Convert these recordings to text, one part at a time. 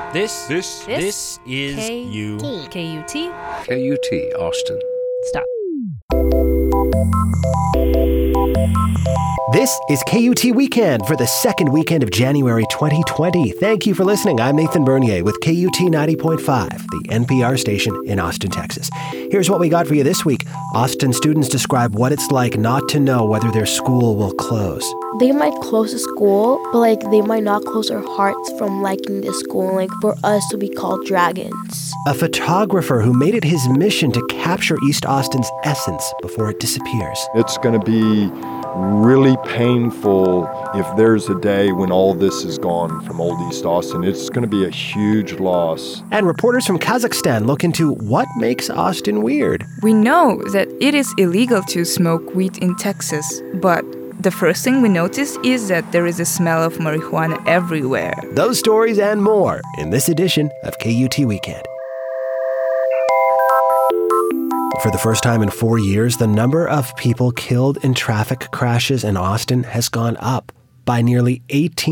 This is you. KUT. KUT, Austin. Stop. This is KUT Weekend for the second weekend of January 2020. Thank you for listening. I'm Nathan Bernier with KUT 90.5, the NPR station in Austin, Texas. Here's what we got for you this week. Austin students describe what it's like not to know whether their school will close. They might close the school, but they might not close our hearts from liking the school, for us to be called dragons. A photographer who made it his mission to capture East Austin's essence before it disappears. It's going to be really painful if there's a day when all this is gone from Old East Austin. It's going to be a huge loss. And reporters from Kazakhstan look into what makes Austin weird. We know that it is illegal to smoke weed in Texas, but the first thing we notice is that there is a smell of marijuana everywhere. Those stories and more in this edition of KUT Weekend. For the first time in 4 years, the number of people killed in traffic crashes in Austin has gone up by nearly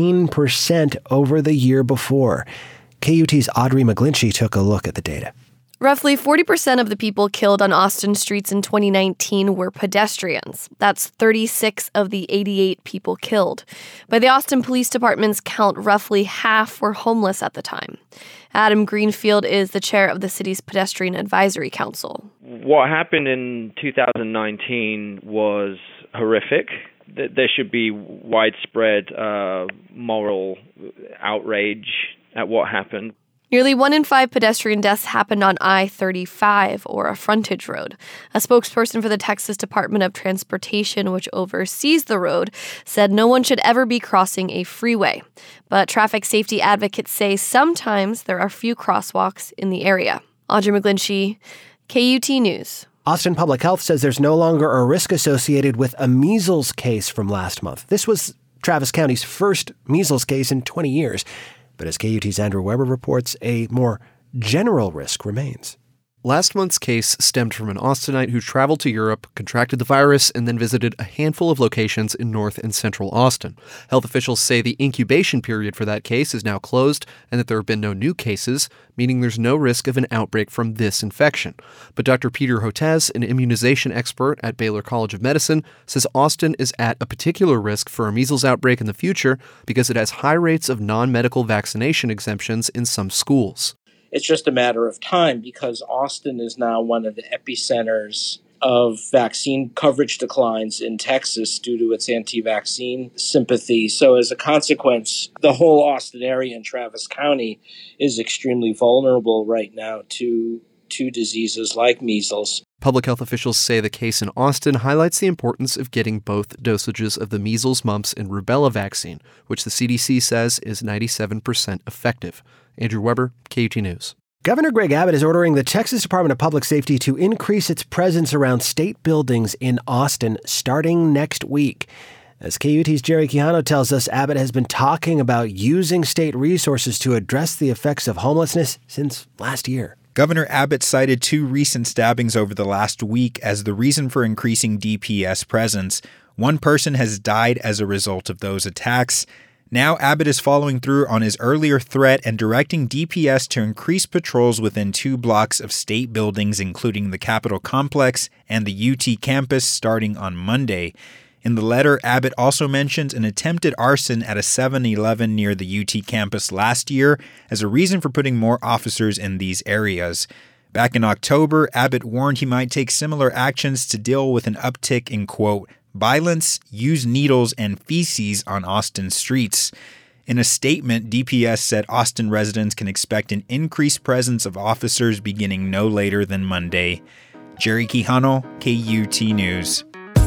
18% over the year before. KUT's Audrey McGlinchey took a look at the data. Roughly 40% of the people killed on Austin streets in 2019 were pedestrians. That's 36 of the 88 people killed. By the Austin Police Department's count, roughly half were homeless at the time. Adam Greenfield is the chair of the city's Pedestrian Advisory Council. What happened in 2019 was horrific. There should be widespread moral outrage at what happened. Nearly 1 in 5 pedestrian deaths happened on I-35, or a frontage road. A spokesperson for the Texas Department of Transportation, which oversees the road, said no one should ever be crossing a freeway. But traffic safety advocates say sometimes there are few crosswalks in the area. Audrey McGlinchey, KUT News. Austin Public Health says there's no longer a risk associated with a measles case from last month. This was Travis County's first measles case in 20 years. But as KUT's Andrew Weber reports, a more general risk remains. Last month's case stemmed from an Austinite who traveled to Europe, contracted the virus, and then visited a handful of locations in North and Central Austin. Health officials say the incubation period for that case is now closed and that there have been no new cases, meaning there's no risk of an outbreak from this infection. But Dr. Peter Hotez, an immunization expert at Baylor College of Medicine, says Austin is at a particular risk for a measles outbreak in the future because it has high rates of non-medical vaccination exemptions in some schools. It's just a matter of time because Austin is now one of the epicenters of vaccine coverage declines in Texas due to its anti-vaccine sympathy. So as a consequence, the whole Austin area and Travis County is extremely vulnerable right now to diseases like measles. Public health officials say the case in Austin highlights the importance of getting both dosages of the measles, mumps, and rubella vaccine, which the CDC says is 97% effective. Andrew Weber, KUT News. Governor Greg Abbott is ordering the Texas Department of Public Safety to increase its presence around state buildings in Austin starting next week. As KUT's Jerry Quijano tells us, Abbott has been talking about using state resources to address the effects of homelessness since last year. Governor Abbott cited 2 recent stabbings over the last week as the reason for increasing DPS presence. 1 person has died as a result of those attacks. Now Abbott is following through on his earlier threat and directing DPS to increase patrols within 2 blocks of state buildings, including the Capitol Complex and the UT campus, starting on Monday. In the letter, Abbott also mentions an attempted arson at a 7-Eleven near the UT campus last year as a reason for putting more officers in these areas. Back in October, Abbott warned he might take similar actions to deal with an uptick in, quote, violence, use needles, and feces on Austin streets. In a statement, DPS said Austin residents can expect an increased presence of officers beginning no later than Monday. Jerry Quijano, KUT News.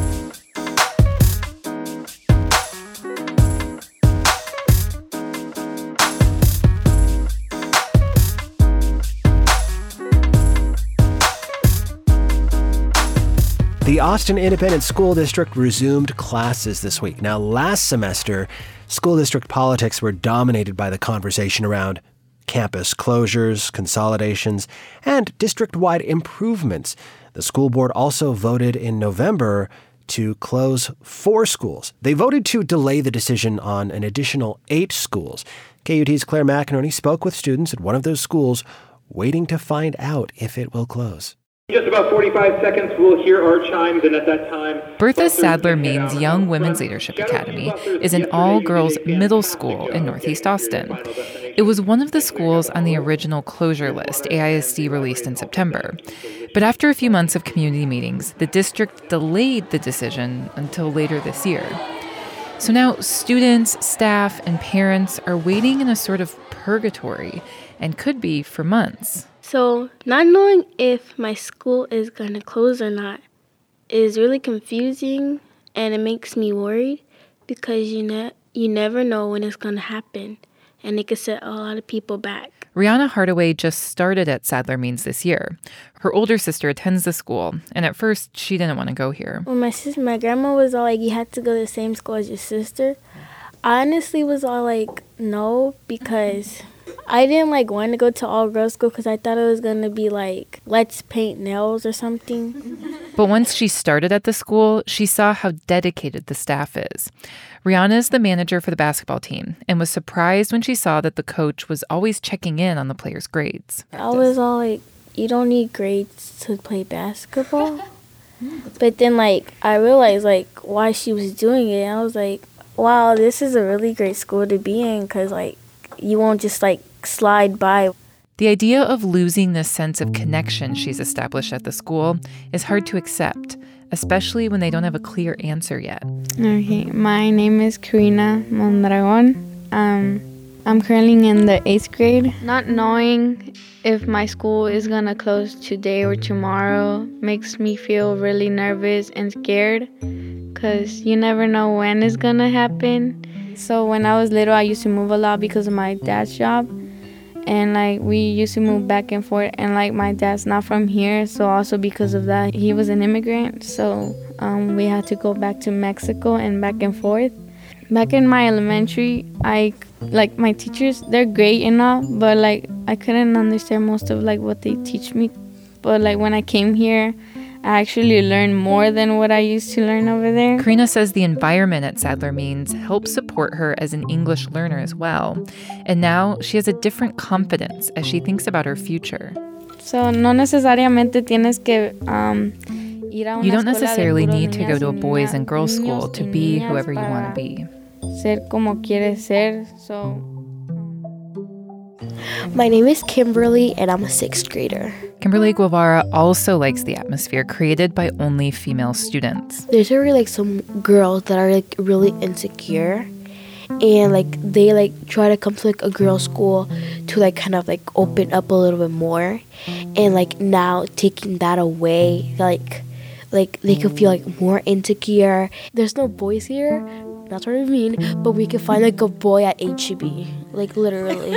The Austin Independent School District resumed classes this week. Now, last semester, school district politics were dominated by the conversation around campus closures, consolidations, and district-wide improvements. The school board also voted in November to close 4 schools. They voted to delay the decision on an additional 8 schools. KUT's Claire McInerney spoke with students at one of those schools waiting to find out if it will close. In just about 45 seconds, we'll hear our chimes, and at that time... Bertha Sadler Means Young Women's Leadership Academy is an all-girls middle school in Northeast Austin. It was one of the schools on the original closure list AISD released in September. But after a few months of community meetings, the district delayed the decision until later this year. So now students, staff, and parents are waiting in a sort of purgatory, and could be for months. So not knowing if my school is going to close or not is really confusing, and it makes me worried because you never know when it's going to happen, and it could set a lot of people back. Rihanna Hardaway just started at Sadler Means this year. Her older sister attends the school, and at first she didn't want to go here. When my grandma was all like, you had to go to the same school as your sister, I honestly was all like, no, because I didn't want to go to all-girls school because I thought it was going to be like, let's paint nails or something. But once she started at the school, she saw how dedicated the staff is. Rihanna is the manager for the basketball team and was surprised when she saw that the coach was always checking in on the players' grades. I was all like, you don't need grades to play basketball? But then I realized why she was doing it. And I was like, wow, this is a really great school to be in because you won't just slide by. The idea of losing this sense of connection she's established at the school is hard to accept, especially when they don't have a clear answer yet. Okay, my name is Karina Mondragon. I'm currently in the 8th grade. Not knowing if my school is going to close today or tomorrow makes me feel really nervous and scared because you never know when it's going to happen. So when I was little, I used to move a lot because of my dad's job. And we used to move back and forth, and my dad's not from here, so also because of that, he was an immigrant, so we had to go back to Mexico and back and forth. Back in my elementary, my teachers, they're great and all, but I couldn't understand most of what they teach me. But when I came here, I actually learned more than what I used to learn over there. Karina says the environment at Sadler Means helps support her as an English learner as well. And now she has a different confidence as she thinks about her future. So no necesariamente tienes que You don't necessarily need to go to a boys and girls school to be whoever you want to be. Ser como quieres ser, so... My name is Kimberly, and I'm a 6th grader. Kimberly Guevara also likes the atmosphere created by only female students. There's already some girls that are really insecure, and they try to come to a girls' school to kind of open up a little bit more, and now taking that away, they could feel more insecure. There's no boys here. That's what I mean, but we could find a boy at HEB, literally.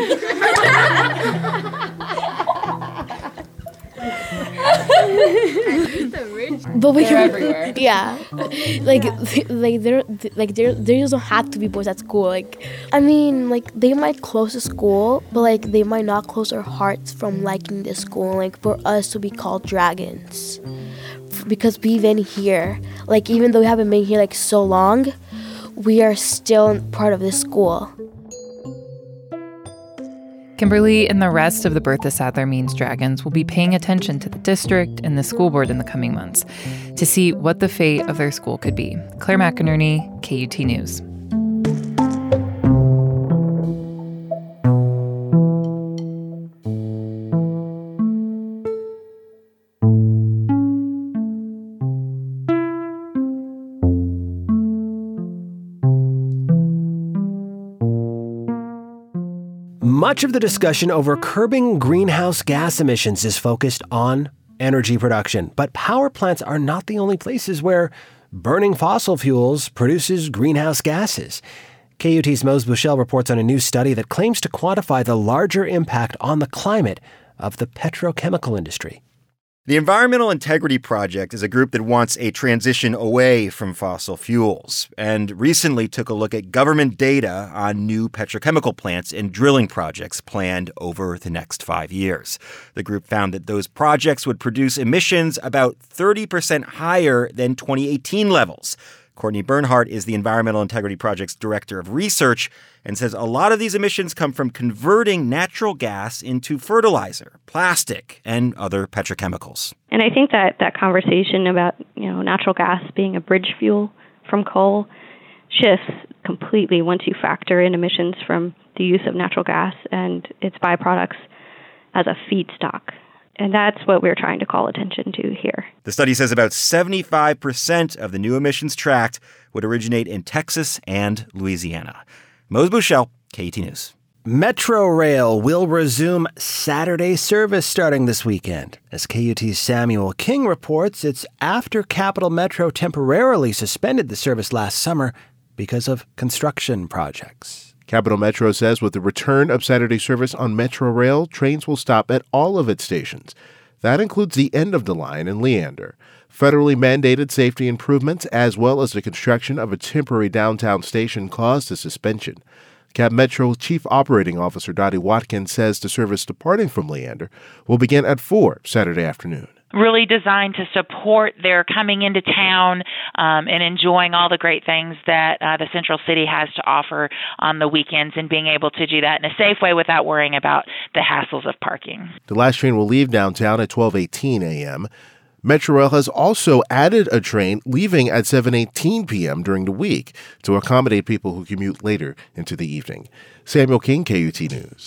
But we can, everywhere. Yeah, there doesn't have to be boys at school. They might close the school, but they might not close our hearts from liking the school. For us to be called dragons, because we've been here. Even though we haven't been here so long, we are still part of this school. Kimberly and the rest of the Bertha Sadler Means Dragons will be paying attention to the district and the school board in the coming months to see what the fate of their school could be. Claire McInerney, KUT News. Much of the discussion over curbing greenhouse gas emissions is focused on energy production, but power plants are not the only places where burning fossil fuels produces greenhouse gases. KUT's Mose Bushell reports on a new study that claims to quantify the larger impact on the climate of the petrochemical industry. The Environmental Integrity Project is a group that wants a transition away from fossil fuels and recently took a look at government data on new petrochemical plants and drilling projects planned over the next 5 years. The group found that those projects would produce emissions about 30% higher than 2018 levels. Courtney Bernhardt is the Environmental Integrity Project's Director of Research and says a lot of these emissions come from converting natural gas into fertilizer, plastic, and other petrochemicals. And I think that conversation about, natural gas being a bridge fuel from coal shifts completely once you factor in emissions from the use of natural gas and its byproducts as a feedstock. And that's what we're trying to call attention to here. The study says about 75% of the new emissions tracked would originate in Texas and Louisiana. Mose Bushell, KUT News. Metro Rail will resume Saturday service starting this weekend. As KUT's Samuel King reports, it's after Capital Metro temporarily suspended the service last summer because of construction projects. Capital Metro says with the return of Saturday service on Metro Rail, trains will stop at all of its stations. That includes the end of the line in Leander. Federally mandated safety improvements, as well as the construction of a temporary downtown station, caused the suspension. Cap Metro Chief Operating Officer Dottie Watkins says the service departing from Leander will begin at 4 Saturday afternoon. Really designed to support their coming into town and enjoying all the great things that the Central City has to offer on the weekends, and being able to do that in a safe way without worrying about the hassles of parking. The last train will leave downtown at 12:18 a.m. Metrorail has also added a train leaving at 7:18 p.m. during the week to accommodate people who commute later into the evening. Samuel King, KUT News.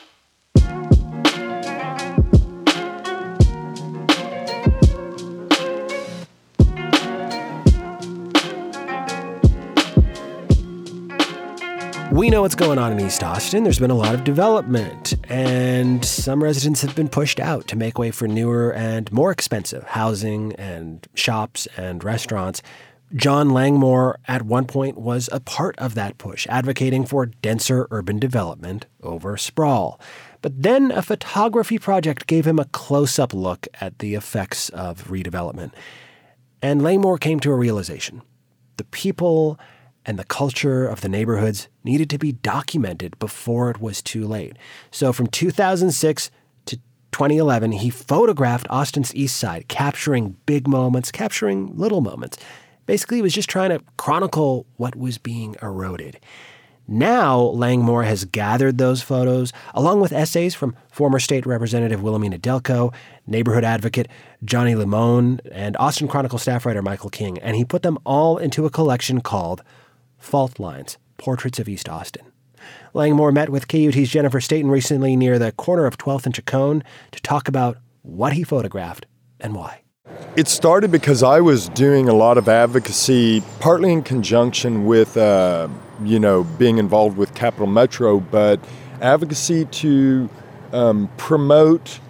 We know what's going on in East Austin. There's been a lot of development, and some residents have been pushed out to make way for newer and more expensive housing and shops and restaurants. John Langmore at one point was a part of that push, advocating for denser urban development over sprawl. But then a photography project gave him a close-up look at the effects of redevelopment. And Langmore came to a realization. The people and the culture of the neighborhoods needed to be documented before it was too late. So from 2006 to 2011, he photographed Austin's East Side, capturing big moments, capturing little moments. Basically, he was just trying to chronicle what was being eroded. Now, Langmore has gathered those photos, along with essays from former state representative Wilhelmina Delco, neighborhood advocate Johnny Limon, and Austin Chronicle staff writer Michael King, and he put them all into a collection called Fault Lines, Portraits of East Austin. Langmore met with KUT's Jennifer Staten recently near the corner of 12th and Chacon to talk about what he photographed and why. It started because I was doing a lot of advocacy, partly in conjunction with, being involved with Capital Metro, but advocacy to promote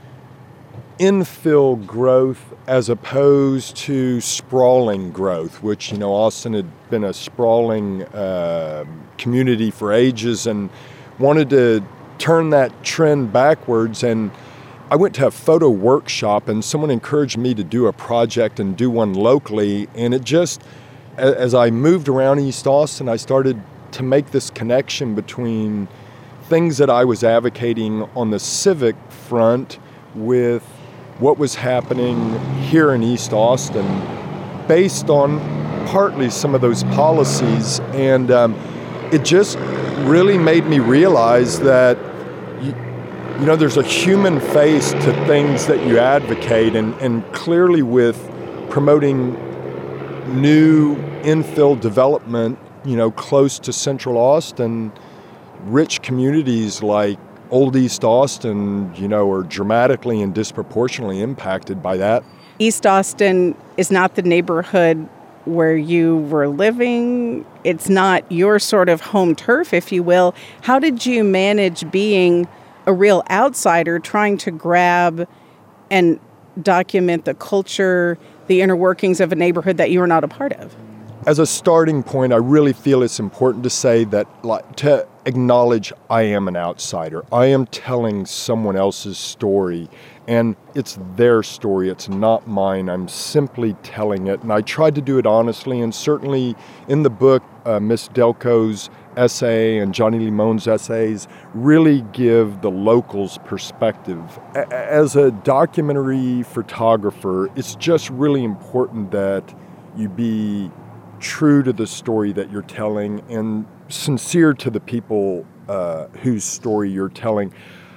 infill growth as opposed to sprawling growth, which, Austin had been a sprawling community for ages and wanted to turn that trend backwards. And I went to a photo workshop and someone encouraged me to do a project and do one locally. And it just, as I moved around East Austin, I started to make this connection between things that I was advocating on the civic front with what was happening here in East Austin based on partly some of those policies. And it just really made me realize that there's a human face to things that you advocate, and clearly with promoting new infill development, close to Central Austin, rich communities like Old East Austin, are dramatically and disproportionately impacted by that. East Austin is not the neighborhood where you were living. It's not your sort of home turf, if you will. How did you manage being a real outsider trying to grab and document the culture, the inner workings of a neighborhood that you were not a part of? As a starting point, I really feel it's important to say that, to acknowledge I am an outsider. I am telling someone else's story, and it's their story. It's not mine. I'm simply telling it, and I tried to do it honestly, and certainly in the book, Miss Delco's essay and Johnny Limon's essays really give the locals perspective. As a documentary photographer, it's just really important that you be true to the story that you're telling and sincere to the people whose story you're telling.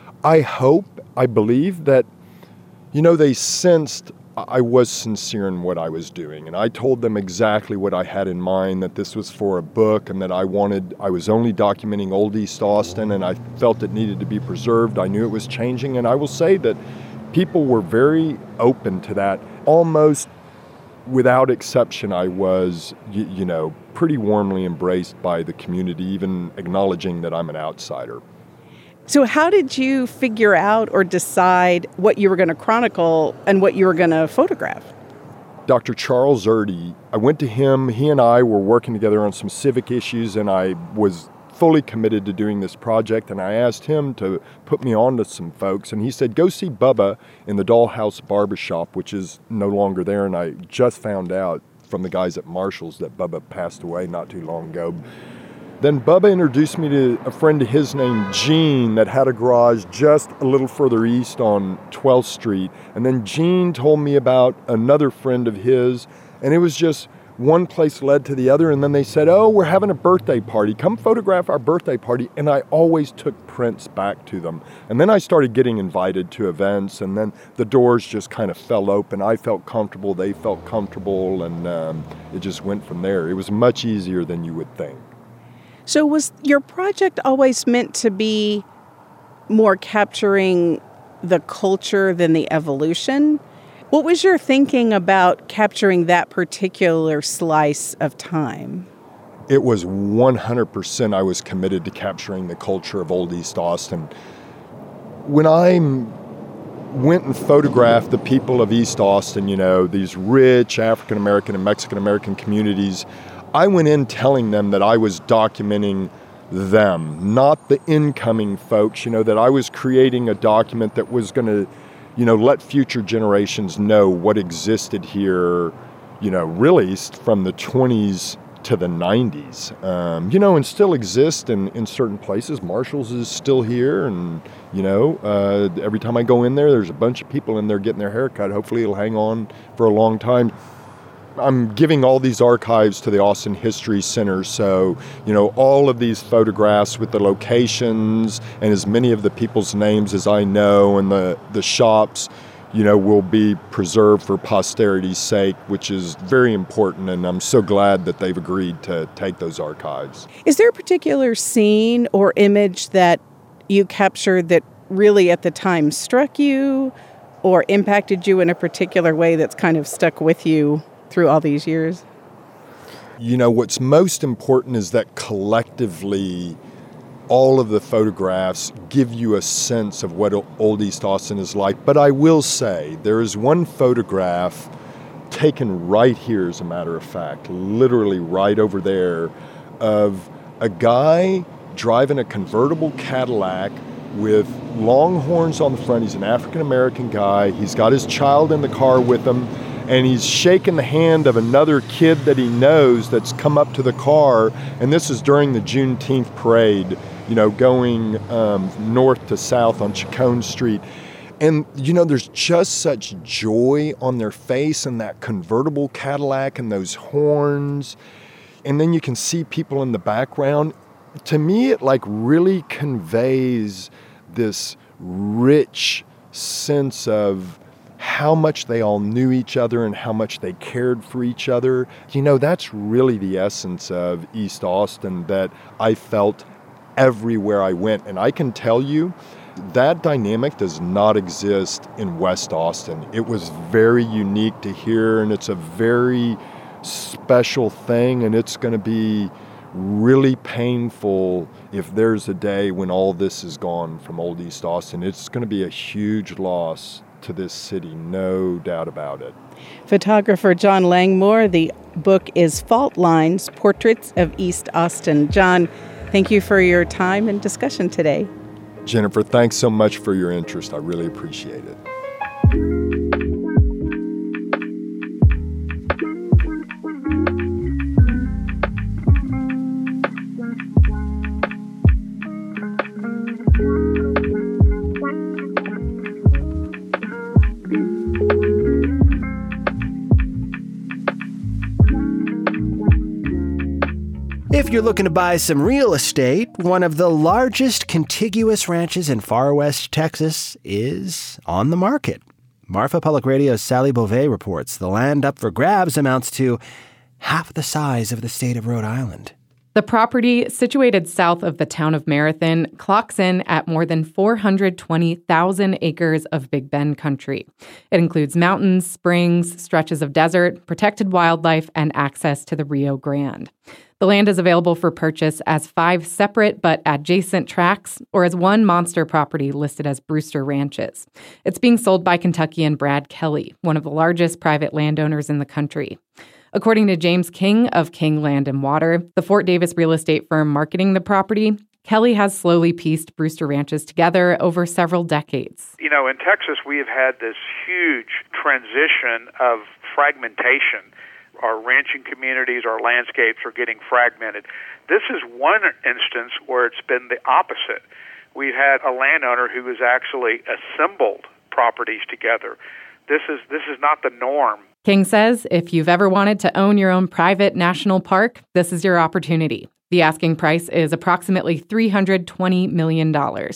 I believe that, they sensed I was sincere in what I was doing. And I told them exactly what I had in mind, that this was for a book and that I was only documenting Old East Austin, and I felt it needed to be preserved. I knew it was changing. And I will say that people were very open to that. Almost without exception, I was, pretty warmly embraced by the community, even acknowledging that I'm an outsider. So how did you figure out or decide what you were going to chronicle and what you were going to photograph? Dr. Charles Erdy, I went to him. He and I were working together on some civic issues, and I was fully committed to doing this project, and I asked him to put me on to some folks, and he said, go see Bubba in the Dollhouse Barbershop, which is no longer there, and I just found out from the guys at Marshall's that Bubba passed away not too long ago. Then Bubba introduced me to a friend of his named Gene that had a garage just a little further east on 12th Street. And then Gene told me about another friend of his, and it was just one place led to the other. And then they said, oh, we're having a birthday party. Come photograph our birthday party. And I always took prints back to them. And then I started getting invited to events, and then the doors just kind of fell open. I felt comfortable, they felt comfortable, and it just went from there. It was much easier than you would think. So was your project always meant to be more capturing the culture than the evolution? What was your thinking about capturing that particular slice of time? It was 100% I was committed to capturing the culture of Old East Austin. When I went and photographed the people of East Austin, these rich African-American and Mexican-American communities, I went in telling them that I was documenting them, not the incoming folks, that I was creating a document that was going to, let future generations know what existed here, really from the 20s to the 90s, and still exist in certain places. Marshall's is still here, and, every time I go in there, there's a bunch of people in there getting their hair cut. Hopefully it'll hang on for a long time. I'm giving all these archives to the Austin History Center, so, all of these photographs with the locations and as many of the people's names as I know and the shops, will be preserved for posterity's sake, which is very important, and I'm so glad that they've agreed to take those archives. Is there a particular scene or image that you captured that really at the time struck you or impacted you in a particular way that's kind of stuck with you through all these years? What's most important is that collectively all of the photographs give you a sense of what Old East Austin is like. But I will say there is one photograph taken right here, as a matter of fact, literally right over there, of a guy driving a convertible Cadillac with long horns on the front. He's an African-American guy. He's got his child in the car with him. And he's shaking the hand of another kid that he knows that's come up to the car. And this is during the Juneteenth parade, going north to south on Chacon Street. And, there's just such joy on their face in that convertible Cadillac and those horns. And then you can see people in the background. To me, it really conveys this rich sense of how much they all knew each other and how much they cared for each other. That's really the essence of East Austin that I felt everywhere I went. And I can tell you that dynamic does not exist in West Austin. It was very unique to here, and it's a very special thing, and it's going to be really painful if there's a day when all this is gone from Old East Austin. It's going to be a huge loss to this city, no doubt about it. Photographer John Langmore, the book is Fault Lines, Portraits of East Austin. John, thank you for your time and discussion today. Jennifer, thanks so much for your interest. I really appreciate it. you're looking to buy some real estate, one of the largest contiguous ranches in far west Texas is on the market. Marfa Public Radio's Sally Beauvais reports the land up for grabs amounts to half the size of the state of Rhode Island. The property, situated south of the town of Marathon, clocks in at more than 420,000 acres of Big Bend country. It includes mountains, springs, stretches of desert, protected wildlife, and access to the Rio Grande. The land is available for purchase as 5 separate but adjacent tracts or as one monster property listed as Brewster Ranches. It's being sold by Kentuckian Brad Kelly, one of the largest private landowners in the country. According to James King of King Land and Water, the Fort Davis real estate firm marketing the property, Kelly has slowly pieced Brewster Ranches together over several decades. You know, in Texas, we have had this huge transition of fragmentation. Our ranching communities, our landscapes are getting fragmented. This is one instance where it's been the opposite. We've had a landowner who has actually assembled properties together. This is not the norm. King says if you've ever wanted to own your own private national park, this is your opportunity. The asking price is approximately $320 million.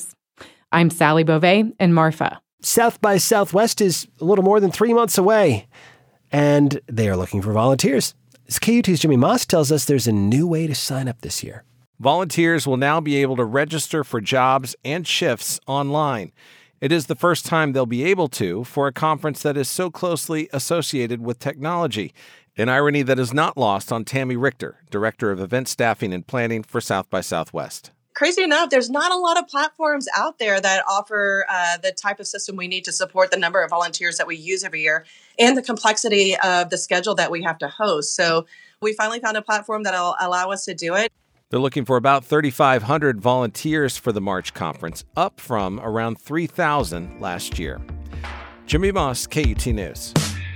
I'm Sally Beauvais in Marfa. South by Southwest is a little more than 3 months away, and they are looking for volunteers. As KUT's Jimmy Moss tells us there's a new way to sign up this year. Volunteers will now be able to register for jobs and shifts online. It is the first time they'll be able to for a conference that is so closely associated with technology, an irony that is not lost on Tammy Richter, Director of Event Staffing and Planning for South by Southwest. Crazy enough, there's not a lot of platforms out there that offer the type of system we need to support the number of volunteers that we use every year and the complexity of the schedule that we have to host. So we finally found a platform that'll allow us to do it. They're looking for about 3,500 volunteers for the March conference, up from around 3,000 last year. Jimmy Moss, KUT News.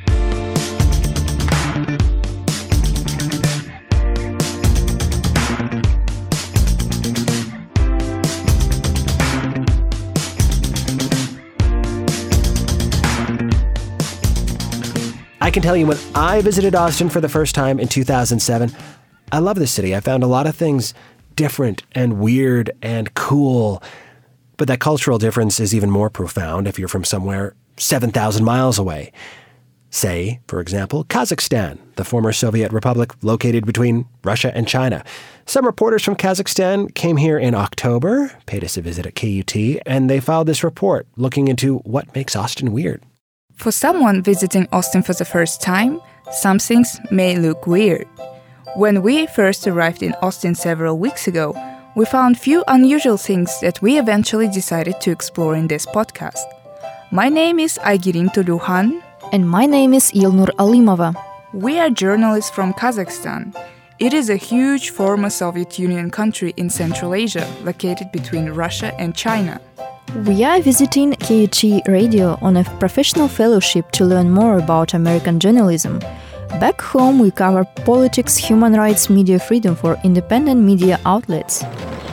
I can tell you when I visited Austin for the first time in 2007, I love this city. I found a lot of things different and weird and cool. But that cultural difference is even more profound if you're from somewhere 7,000 miles away. Say, for example, Kazakhstan, the former Soviet republic located between Russia and China. Some reporters from Kazakhstan came here in October, paid us a visit at KUT, and they filed this report looking into what makes Austin weird. For someone visiting Austin for the first time, some things may look weird. When we first arrived in Austin several weeks ago, we found few unusual things that we eventually decided to explore in this podcast. My name is Aygirin Tuluhan. And my name is Ilnur Alimova. We are journalists from Kazakhstan. It is a huge former Soviet Union country in Central Asia, located between Russia and China. We are visiting KUT Radio on a professional fellowship to learn more about American journalism. Back home, we cover politics, human rights, media freedom for independent media outlets.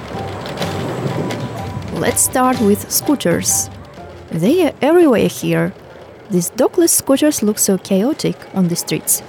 Let's start with scooters. They are everywhere here. These dockless scooters look so chaotic on the streets,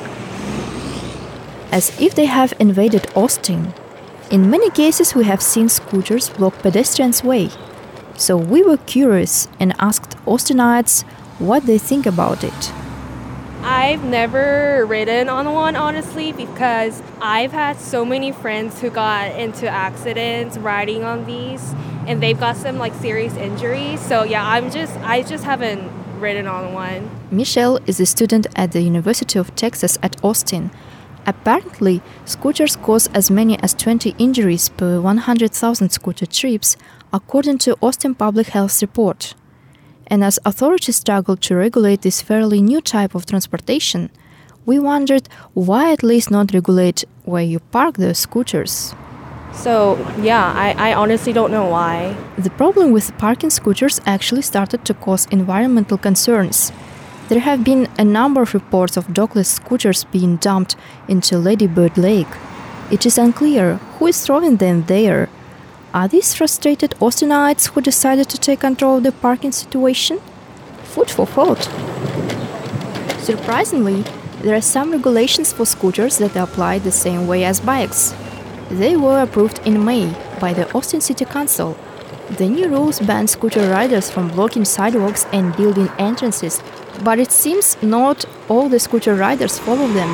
as if they have invaded Austin. In many cases, we have seen scooters block pedestrians' way. So we were curious and asked Austinites what they think about it. I've never ridden on one, honestly, because I've had so many friends who got into accidents riding on these, and they've got some serious injuries. So yeah, I just haven't ridden on one. Michelle is a student at the University of Texas at Austin. Apparently, scooters cause as many as 20 injuries per 100,000 scooter trips, according to Austin Public Health report. And as authorities struggle to regulate this fairly new type of transportation, we wondered why at least not regulate where you park those scooters. So, yeah, I honestly don't know why. The problem with parking scooters actually started to cause environmental concerns. There have been a number of reports of dockless scooters being dumped into Lady Bird Lake. It is unclear who is throwing them there. Are these frustrated Austinites who decided to take control of the parking situation? Food for thought. Surprisingly, there are some regulations for scooters that are applied the same way as bikes. They were approved in May by the Austin City Council. The new rules ban scooter riders from blocking sidewalks and building entrances, but it seems not all the scooter riders follow them.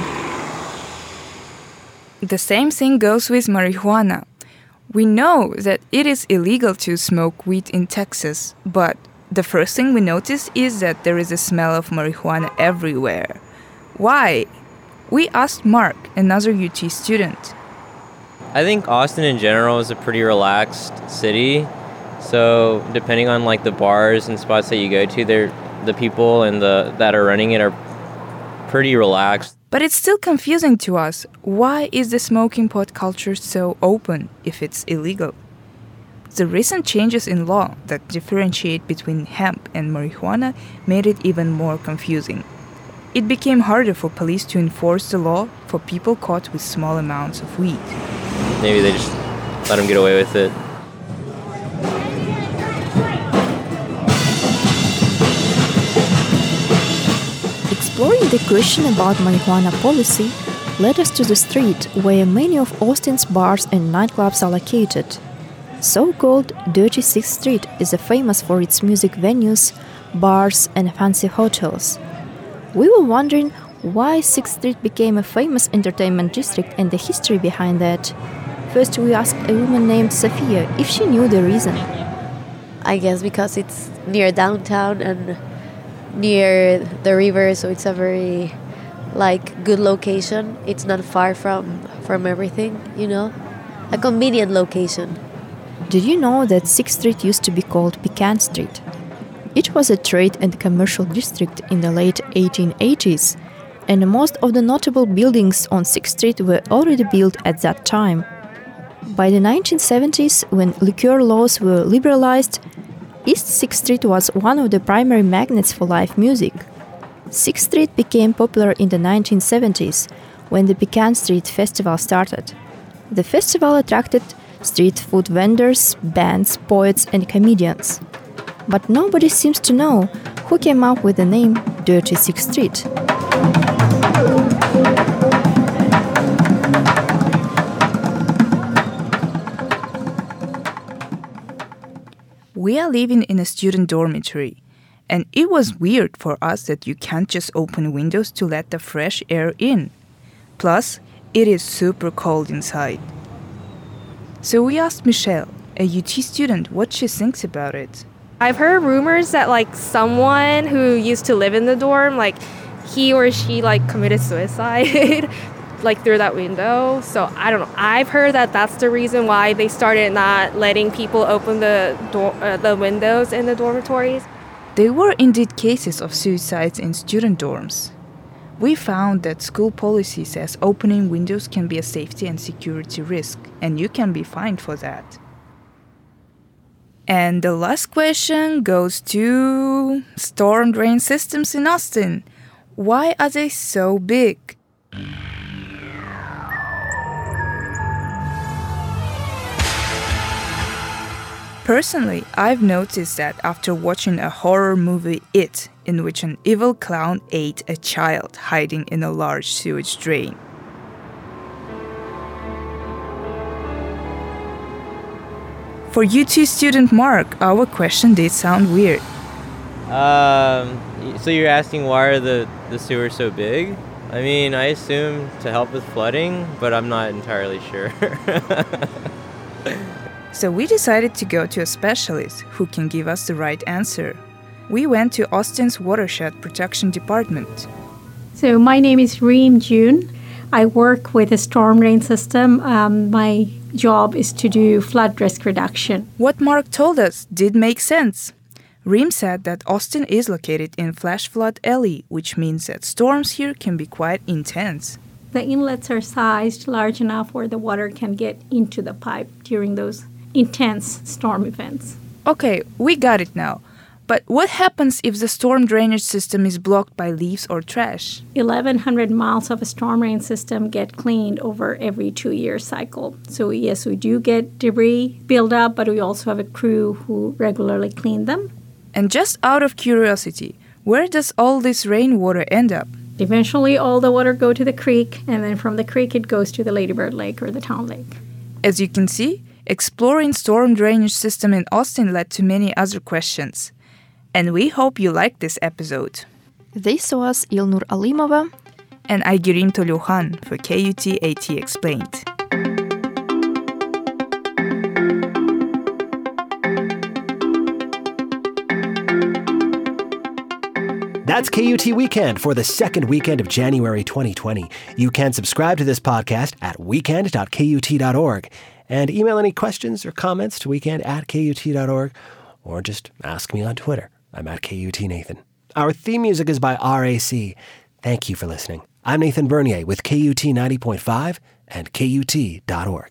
The same thing goes with marijuana. We know that it is illegal to smoke weed in Texas, but the first thing we notice is that there is a smell of marijuana everywhere. Why? We asked Mark, another UT student. I think Austin in general is a pretty relaxed city. So depending on like the bars and spots that you go to, the people and that are running it are pretty relaxed. But it's still confusing to us. Why is the smoking pot culture so open if it's illegal? The recent changes in law that differentiate between hemp and marijuana made it even more confusing. It became harder for police to enforce the law for people caught with small amounts of weed. Maybe they just let them get away with it. Exploring the question about marijuana policy led us to the street where many of Austin's bars and nightclubs are located. So-called Dirty 6th Street is famous for its music venues, bars, and fancy hotels. We were wondering why 6th Street became a famous entertainment district and the history behind that. First, we asked a woman named Sophia if she knew the reason. I guess because it's near downtown and near the river, so it's a very good location. It's not far from everything, a convenient location. Did you know that 6th Street used to be called Pecan Street? It was a trade and commercial district in the late 1880s, and most of the notable buildings on 6th Street were already built at that time. By the 1970s, when liquor laws were liberalized, East 6th Street was one of the primary magnets for live music. 6th Street became popular in the 1970s, when the Pecan Street Festival started. The festival attracted street food vendors, bands, poets, and comedians. But nobody seems to know who came up with the name Dirty 6th Street. We are living in a student dormitory, and it was weird for us that you can't just open windows to let the fresh air in. Plus, it is super cold inside. So we asked Michelle, a UT student, what she thinks about it. I've heard rumors that someone who used to live in the dorm, he or she committed suicide through that window. So I don't know. I've heard that that's the reason why they started not letting people open the windows in the dormitories. There were indeed cases of suicides in student dorms. We found that school policy says opening windows can be a safety and security risk, and you can be fined for that. And the last question goes to storm drain systems in Austin. Why are they so big? Personally, I've noticed that after watching a horror movie, It, in which an evil clown ate a child hiding in a large sewage drain. For UT student Mark, our question did sound weird. So you're asking why are the sewers so big? I mean, I assume to help with flooding, but I'm not entirely sure. So we decided to go to a specialist who can give us the right answer. We went to Austin's Watershed Protection Department. So my name is Reem June. I work with the storm drain system. My job is to do flood risk reduction. What Mark told us did make sense. Reem said that Austin is located in flash flood alley, which means that storms here can be quite intense. The inlets are sized large enough where the water can get into the pipe during those intense storm events. Okay, we got it now. But what happens if the storm drainage system is blocked by leaves or trash? 1,100 miles of a storm drain system get cleaned over every 2-year cycle. So yes, we do get debris build up, but we also have a crew who regularly clean them. And just out of curiosity, where does all this rainwater end up? Eventually, all the water go to the creek, and then from the creek it goes to the Ladybird Lake or the town lake. As you can see, exploring storm drainage system in Austin led to many other questions. And we hope you liked this episode. This was Ilnur Alimova and Aygirin Toluhan for KUT AT Explained. That's KUT Weekend for the second weekend of January 2020. You can subscribe to this podcast at weekend.kut.org and email any questions or comments to weekend@kut.org or just ask me on Twitter. I'm at KUTNathan. Our theme music is by RAC. Thank you for listening. I'm Nathan Bernier with KUT 90.5 and KUT.org.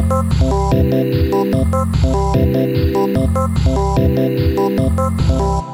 Thank you.